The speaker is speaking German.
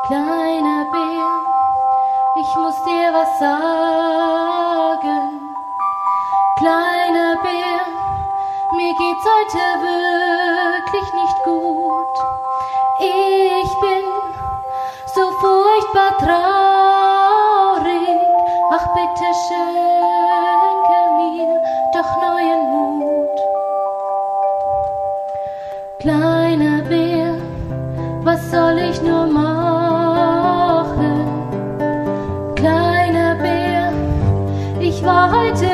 Kleiner Bär, ich muss dir was sagen. Kleiner Bär, mir geht's heute wirklich nicht gut. Ich bin so furchtbar traurig. Ach bitte schenke mir doch neuen Mut. Kleiner Bär, was soll ich nur machen? Kleiner Bär, ich war heute